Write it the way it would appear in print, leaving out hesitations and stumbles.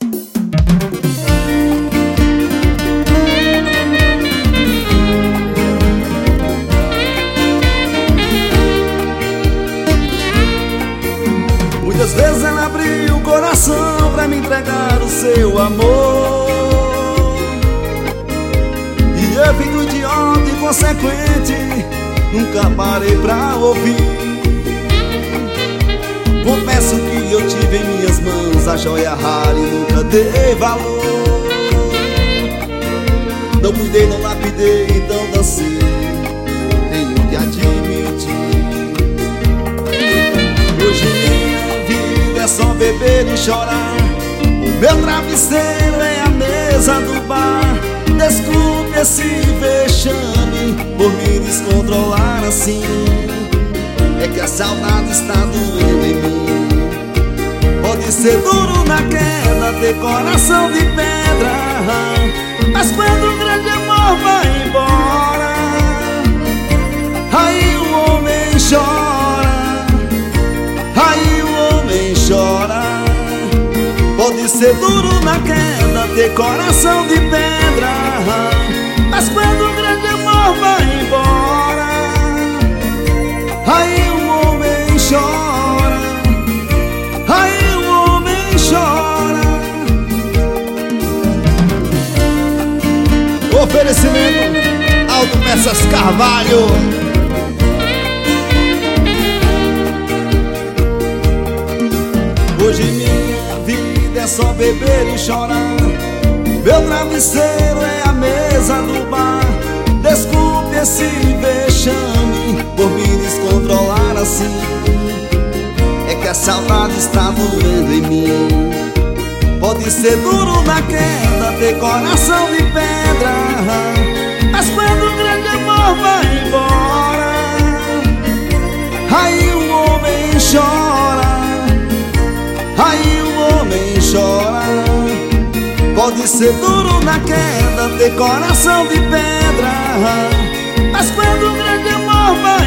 Muitas vezes ela abriu o coração pra me entregar o seu amor, e eu, filho idiota e inconsequente, nunca parei pra ouvir. Confesso que eu tive em minhas mãos a joia rara e nunca dei valor. Não cuidei, não lapidei, então dancei, tenho que admitir. Hoje minha vida é só beber e chorar, o meu travesseiro é a mesa do bar. Desculpe esse vexame por me descontrolar assim, é que a saudade está doendo em mim. Pode ser duro na queda, ter coração de pedra, mas quando o grande amor vai embora, aí o homem chora, aí o homem chora. Pode ser duro na queda, ter coração de pedra, mas quando o grande amor vai embora, aí o homem chora, aí o homem chora. Oferecimento Autopeças Carvalho. Hoje minha vida é só beber e chorar, meu travesseiro é a mesa do bar. Desculpe esse vexame por me descontrolar assim, é que a saudade está doendo em mim. Pode ser duro na queda, ter coração de pedra, mas quando o grande amor vai embora, aí o homem chora, aí o homem chora. Pode ser duro na queda, ter coração de pedra, mas quando o grande amor vai